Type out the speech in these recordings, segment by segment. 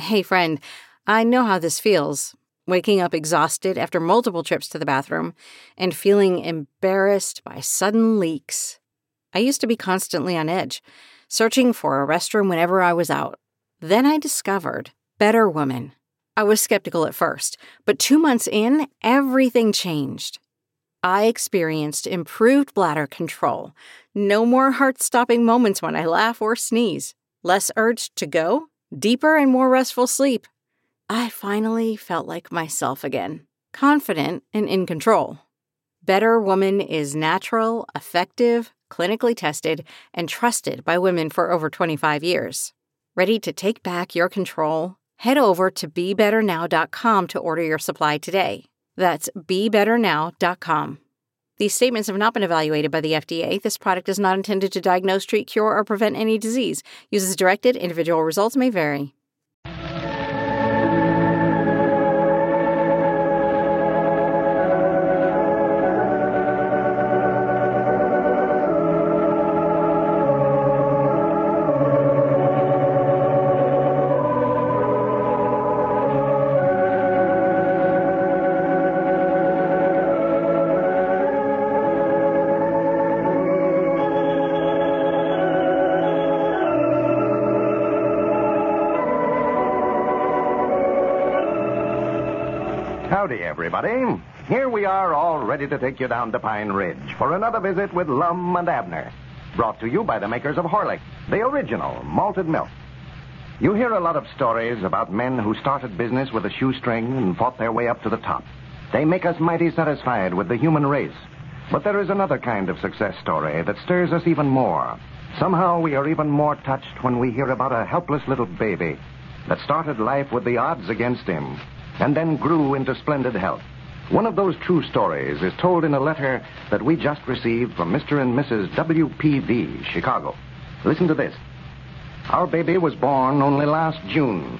Hey, friend, I know how this feels. Waking up exhausted after multiple trips to the bathroom and feeling embarrassed by sudden leaks. I used to be constantly on edge, searching for a restroom whenever I was out. Then I discovered Better Woman. I was skeptical at first, but 2 months in, everything changed. I experienced improved bladder control, no more heart-stopping moments when I laugh or sneeze, less urge to go, deeper and more restful sleep. I finally felt like myself again, confident and in control. Better Woman is natural, effective, clinically tested, and trusted by women for over 25 years. Ready to take back your control? Head over to BeBetterNow.com to order your supply today. That's BeBetterNow.com. These statements have not been evaluated by the FDA. This product is not intended to diagnose, treat, cure, or prevent any disease. Use as directed. Individual results may vary. Howdy, everybody. Here we are, all ready to take you down to Pine Ridge for another visit with Lum and Abner. Brought to you by the makers of Horlicks, the original malted milk. You hear a lot of stories about men who started business with a shoestring and fought their way up to the top. They make us mighty satisfied with the human race. But there is another kind of success story that stirs us even more. Somehow we are even more touched when we hear about a helpless little baby that started life with the odds against him and then grew into splendid health. One of those true stories is told in a letter that we just received from Mr. and Mrs. W.P.V., Chicago. Listen to this. Our baby was born only last June.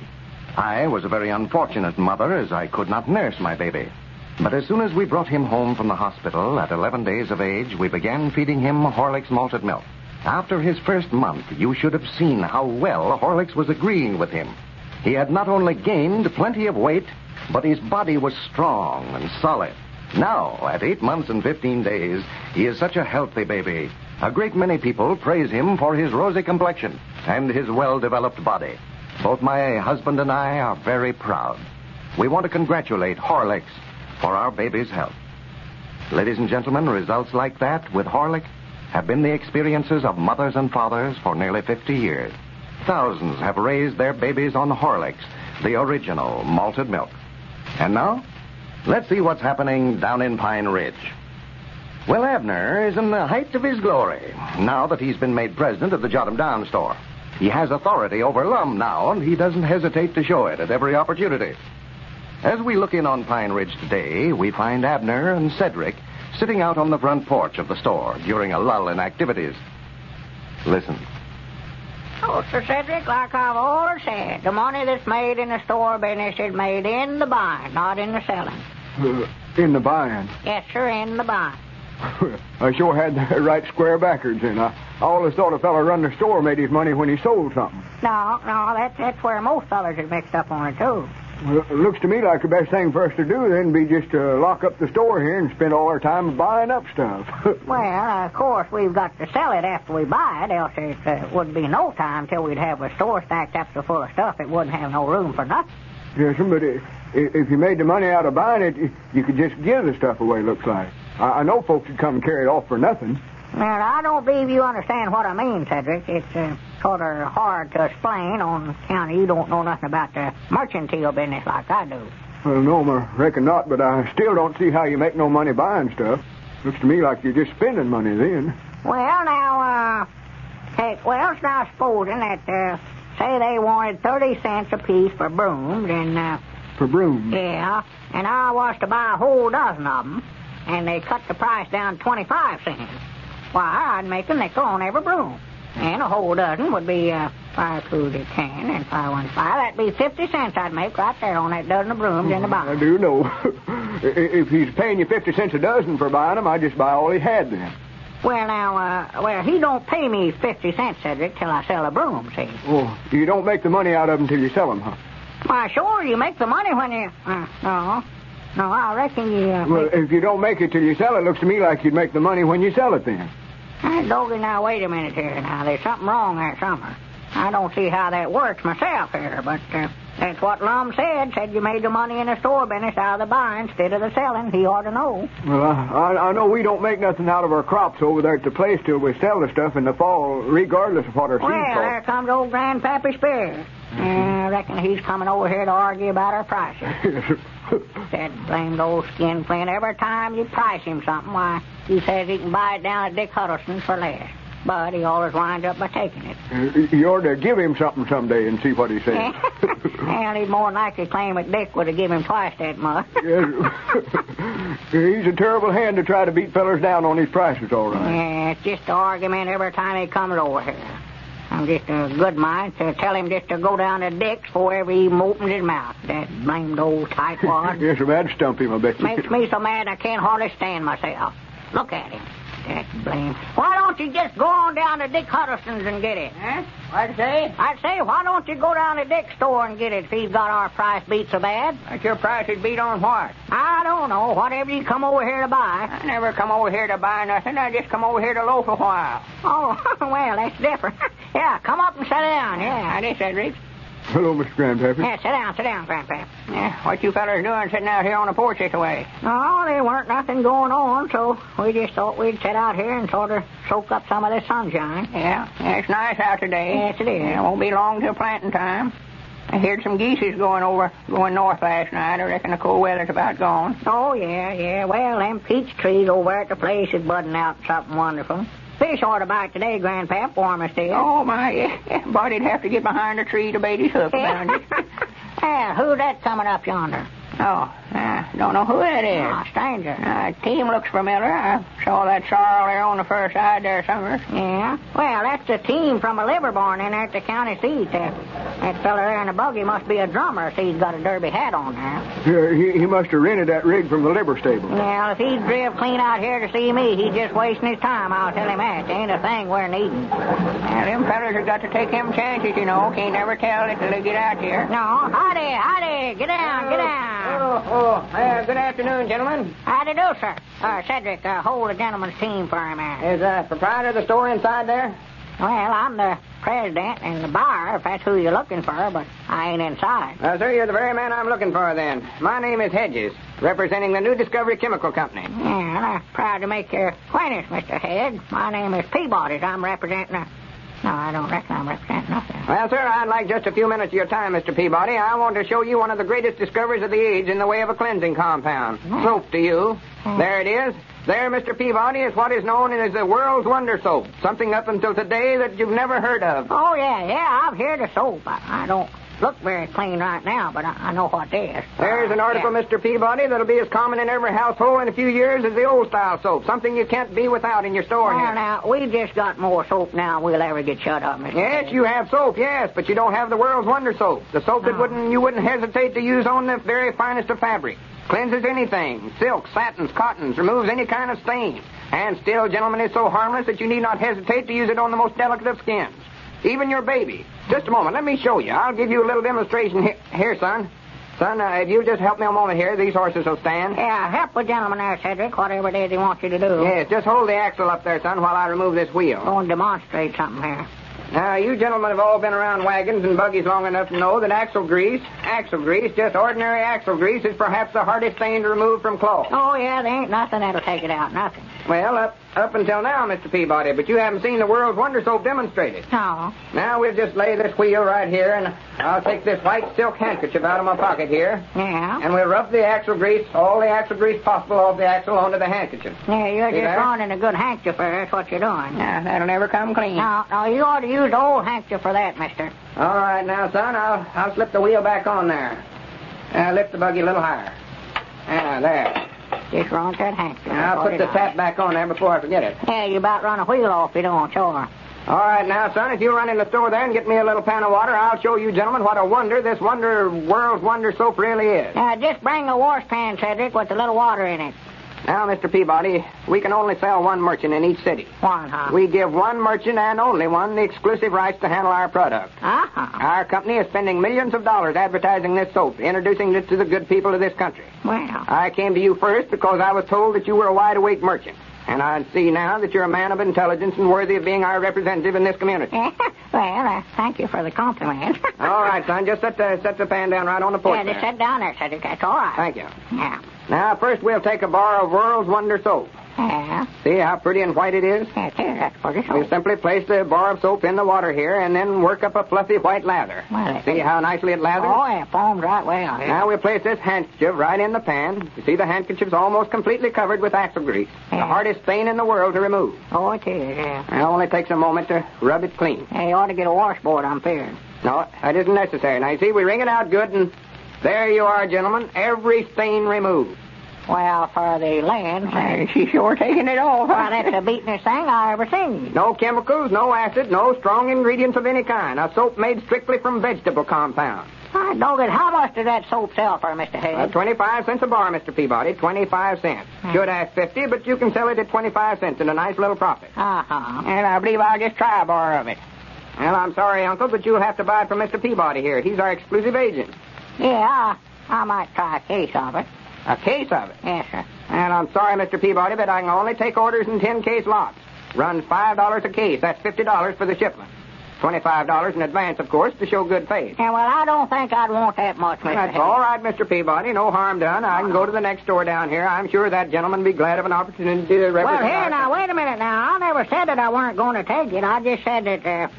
I was a very unfortunate mother, as I could not nurse my baby. But as soon as we brought him home from the hospital at 11 days of age, we began feeding him Horlicks malted milk. After his first month, you should have seen how well Horlicks was agreeing with him. He had not only gained plenty of weight, but his body was strong and solid. Now, at 8 months and 15 days, he is such a healthy baby. A great many people praise him for his rosy complexion and his well-developed body. Both my husband and I are very proud. We want to congratulate Horlicks for our baby's health. Ladies and gentlemen, results like that with Horlicks have been the experiences of mothers and fathers for nearly 50 years. Thousands have raised their babies on Horlicks, the original malted milk. And now, let's see what's happening down in Pine Ridge. Well, Abner is in the height of his glory, now that he's been made president of the Jot 'em Down store. He has authority over Lum now, and he doesn't hesitate to show it at every opportunity. As we look in on Pine Ridge today, we find Abner and Cedric sitting out on the front porch of the store during a lull in activities. Listen. Oh, Sir Cedric, like I've always said, the money that's made in the store business is made in the buying, not in the selling. In the buying? Yes, sir, in the buying. I sure had the right square backwards, and I always thought a fella run the store made his money when he sold something. No, that's where most fellas are mixed up on it, too. Well, it looks to me like the best thing for us to do then be just to lock up the store here and spend all our time buying up stuff. Well, of course, we've got to sell it after we buy it, else it wouldn't be no time till we'd have a store stacked up so full of stuff it wouldn't have no room for nothing. Yes, but if you made the money out of buying it, you could just give the stuff away, looks like. I know folks would come and carry it off for nothing. Well, I don't believe you understand what I mean, Cedric. It's sort of hard to explain on account of you don't know nothing about the mercantile business like I do. Well, no, I reckon not, but I still don't see how you make no money buying stuff. Looks to me like you're just spending money then. Well, now, supposing that, say they wanted 30 cents apiece for brooms, and, For brooms? Yeah, and I was to buy a whole dozen of them, and they cut the price down 25 cents. Why, I'd make a nickel on every broom. And a whole dozen would be 5 2 to 10 and 5 1 5. That'd be 50 cents I'd make right there on that dozen of brooms in the box. I do know. If he's paying you 50 cents a dozen for buying them, I'd just buy all he had then. Well, now, he don't pay me 50 cents, Cedric, till I sell a broom, see? Oh, you don't make the money out of them till you sell them, huh? Why, sure, you make the money when you... No, I reckon you... Well, if you don't make it till you sell it, looks to me like you'd make the money when you sell it then. Doggy, now, wait a minute here. Now, there's something wrong there somewhere. I don't see how that works myself here, but that's what Lum said. Said you made the money in the store business out of the buying instead of the selling. He ought to know. Well, I know we don't make nothing out of our crops over there at the place till we sell the stuff in the fall, regardless of what our seed costs. Well, there comes old Grandpappy Spear. I reckon he's coming over here to argue about our prices. That blamed old skin flint. Every time you price him something, why, he says he can buy it down at Dick Huddleston's for less. But he always winds up by taking it. You ought to give him something someday and see what he says. Well, he'd more than likely claim that Dick would have given him twice that much. He's a terrible hand to try to beat fellers down on his prices, all right. Yeah, it's just an argument every time he comes over here. I'm just a good mind to tell him just to go down to Dick's before ever he even opens his mouth. That blamed old tightwad. Yes, that'd stump him, I bet you. Makes me so mad I can't hardly stand myself. Look at him. That blame. Why don't you just go on down to Dick Huddleston's and get it? Huh? What'd you say? I'd say, why don't you go down to Dick's store and get it if he's got our price beat so bad? But your price is beat on what? I don't know. Whatever you come over here to buy. I never come over here to buy nothing. I just come over here to loaf a while. Oh, well, that's different. Yeah, come up and sit down. Yeah, this is Rich. Hello, Mr. Grandpappy. Yeah, sit down, Grandpa. Yeah, what you fellers doing sitting out here on the porch this way? No, there weren't nothing going on, so we just thought we'd sit out here and sort of soak up some of the sunshine. Yeah, it's nice out today. Yes, it is. Yeah, won't be long till planting time. I heard some geese is going north last night. I reckon the cold weather's about gone. Oh, yeah. Well, them peach trees over at the place is budding out something wonderful. Fish ought to bite today, Grandpap, warm as still. Oh, my, yeah. Body'd have to get behind the tree to bait his hook around it. Yeah, who's that coming up yonder? Oh, I don't know who that is. Oh, stranger. Team looks familiar. I saw that sorrel there on the first side there somewhere. Yeah? Well, that's the team from a Liverborn in there at the county seat. That fella there in the buggy must be a drummer, so he's got a derby hat on there. Yeah, he must have rented that rig from the liver stable. Well, if he'd driven clean out here to see me, he's just wasting his time, I'll tell him that. There ain't a thing we're needing. Yeah, them fellas have got to take them chances, you know. Can't never tell until they get out here. No, howdy. Get down. Good afternoon, gentlemen. Howdy do, sir. Cedric, hold the gentleman's team for him, man. Is the proprietor of the store inside there? Well, I'm the president and the buyer, if that's who you're looking for, but I ain't inside. Sir, you're the very man I'm looking for, then. My name is Hedges, representing the New Discovery Chemical Company. Yeah, and I'm proud to make your acquaintance, Mr. Head. My name is Peabody. I'm representing No, I don't reckon I'm representing nothing. Well, sir, I'd like just a few minutes of your time, Mr. Peabody. I want to show you one of the greatest discoveries of the age in the way of a cleansing compound. Soap to you. There it is. There, Mr. Peabody, is what is known as the world's wonder soap. Something up until today that you've never heard of. Oh, yeah, I've heard of soap. I don't look very clean right now, but I know what it is. There's an article, yeah. Mr. Peabody, that'll be as common in every household in a few years as the old-style soap. Something you can't be without in your store Well, here. now, we've just got more soap now than we'll ever get shut up, Mr. Yes, Head. you have soap, yes, but you don't have the world's wonder soap. The soap that you wouldn't hesitate to use on the very finest of fabric. Cleanses anything. Silks, satins, cottons, removes any kind of stain. And still, gentlemen, is so harmless that you need not hesitate to use it on the most delicate of skins. Even your baby. Just a moment. Let me show you. I'll give you a little demonstration here, son. Son, if you'll just help me a moment here, these horses will stand. Yeah, help the gentleman there, Cedric, whatever it is he wants you to do. Yes, just hold the axle up there, son, while I remove this wheel. Go and demonstrate something here. Now, you gentlemen have all been around wagons and buggies long enough to know that axle grease, just ordinary axle grease, is perhaps the hardest thing to remove from cloth. Oh, yeah, there ain't nothing that'll take it out, nothing. Well, up until now, Mr. Peabody, but you haven't seen the world's wonder soap demonstrated. No. Now, we'll just lay this wheel right here, and I'll take this white silk handkerchief out of my pocket here, Yeah? and we'll rub the axle grease, all the axle grease possible off the axle onto the handkerchief. Yeah, you're See just there? running a good handkerchief for that's what you're doing. Yeah, that'll never come clean. No, you ought to use the old handkerchief for that, mister. All right, now, son, I'll slip the wheel back on there. Lift the buggy a little higher. There. Just run that handkerchief. Now, I'll put the tap back on there before I forget it. Yeah, you about run a wheel off, you don't, sure. All right, now, son, if you run in the store there and get me a little pan of water, I'll show you gentlemen what a wonder this world's wonder soap really is. Just bring a washpan, Cedric, with a little water in it. Now, Mr. Peabody, we can only sell one merchant in each city. One, huh? We give one merchant and only one the exclusive rights to handle our product. Uh-huh. Our company is spending millions of dollars advertising this soap, introducing it to the good people of this country. Well, I came to you first because I was told that you were a wide-awake merchant. And I see now that you're a man of intelligence and worthy of being our representative in this community. thank you for the compliment. All right, son, just set the pan down right on the porch Yeah, just there. sit down there, Cedric. That's all right. Thank you. Yeah. Now, first we'll take a bar of World's Wonder soap. Yeah. See how pretty and white it is? That's pretty We soap. simply place the bar of soap in the water here and then work up a fluffy white lather. Well, See how nicely it lathers? Oh, yeah, foams right well. Yeah. Now we place this handkerchief right in the pan. You see the handkerchief's almost completely covered with axle grease. The Yeah. hardest stain in the world to remove. Oh, it is, yeah. It only takes a moment to rub it clean. Hey, you ought to get a washboard, I'm fearing. No, that isn't necessary. Now, you see, we wring it out good, and there you are, gentlemen. Every stain removed. Well, for the land, She's sure taking it off. well, that's the beatingest thing I ever seen. No chemicals, no acid, no strong ingredients of any kind. A soap made strictly from vegetable compounds. I dog it. How much does that soap sell for, Mr. Hayes? 25 cents a bar, Mr. Peabody. 25 cents. Should ask 50, but you can sell it at 25 cents and a nice little profit. Uh-huh. And I believe I'll just try a bar of it. Well, I'm sorry, Uncle, but you'll have to buy it from Mr. Peabody here. He's our exclusive agent. Yeah, I might try a case of it. A case of it. Yes, sir. And I'm sorry, Mr. Peabody, but I can only take orders in 10-case lots. Runs $5 a case. That's $50 for the shipment. $25 in advance, of course, to show good faith. Yeah, well, I don't think I'd want that much, Mr. That's Hayes. all right, Mr. Peabody. No harm done. I can go to the next store down here. I'm sure that gentleman would be glad of an opportunity to represent Well, here, our- now, wait a minute now. I never said that I weren't going to take it. I just said that,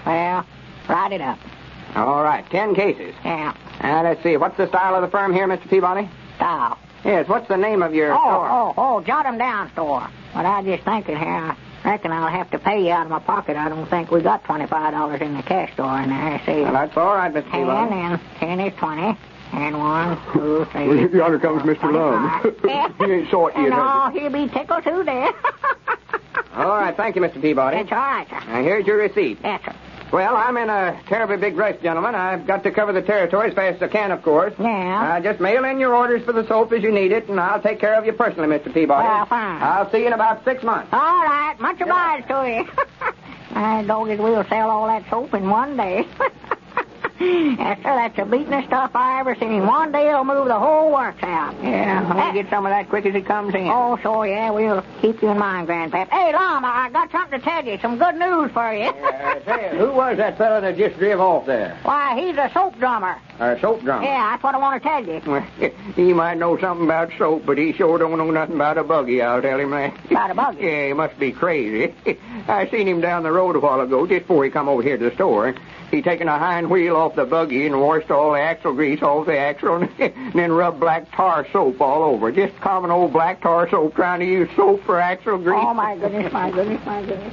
write it up. All right, 10 cases. Yeah, Now, let's see. What's the style of the firm here, Mr. Peabody? style. Yes, what's the name of your store? Jot 'em down, store. But I just thinking here, I reckon I'll have to pay you out of my pocket. I don't think we got $25 in the cash store in there. See, Well, that's all right, Mr. 10 Peabody. and 10 is 20. And 1, 2, 3. Well, yonder comes Mr. Lum. 25. He ain't saw it yet, And has he'll be tickled too there. All right, thank you, Mr. Peabody. That's all right, sir. Now, here's your receipt. Yes, sir. Well, I'm in a terribly big rush, gentlemen. I've got to cover the territory as fast as I can, of course. Yeah. Just mail in your orders for the soap as you need it, and I'll take care of you personally, Mr. Peabody. Well, fine. I'll see you in about 6 months. All right. Much obliged to you. I don't guess we'll sell all that soap in one day. Yes, sir, that's the beatingest stuff I ever seen. One day it'll move the whole works out. Yeah, we'll get some of that quick as it comes in. Oh, sure, yeah, we'll keep you in mind, Grandpap. Hey, Lum, I got something to tell you. Some good news for you. Say, who was that fellow that just drove off there? Why, he's a soap drummer. Our soap drummer. Yeah, that's what I want to tell you. Well, he might know something about soap, but he sure don't know nothing about a buggy, I'll tell him that. About a buggy? Yeah, he must be crazy. I seen him down the road a while ago, just before he come over here to the store. He taken a hind wheel off the buggy and washed all the axle grease off the axle and then rubbed black tar soap all over. Just common old black tar soap trying to use soap for axle grease. Oh, my goodness, my goodness, my goodness.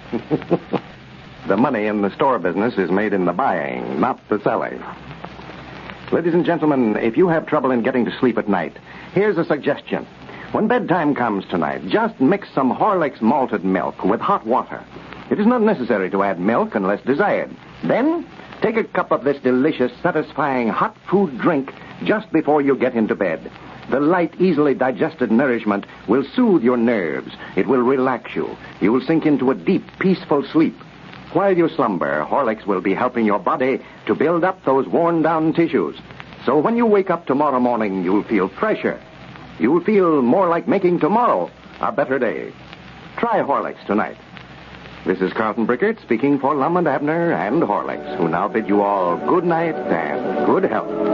The money in the store business is made in the buying, not the selling. Ladies and gentlemen, if you have trouble in getting to sleep at night, here's a suggestion. When bedtime comes tonight, just mix some Horlicks malted milk with hot water. It is not necessary to add milk unless desired. Then, take a cup of this delicious, satisfying hot food drink just before you get into bed. The light, easily digested nourishment will soothe your nerves. It will relax you. You will sink into a deep, peaceful sleep. While you slumber, Horlicks will be helping your body to build up those worn-down tissues. So when you wake up tomorrow morning, you'll feel fresher. You'll feel more like making tomorrow a better day. Try Horlicks tonight. This is Carlton Brickert speaking for Lum and Abner and Horlicks, who now bid you all good night and good health.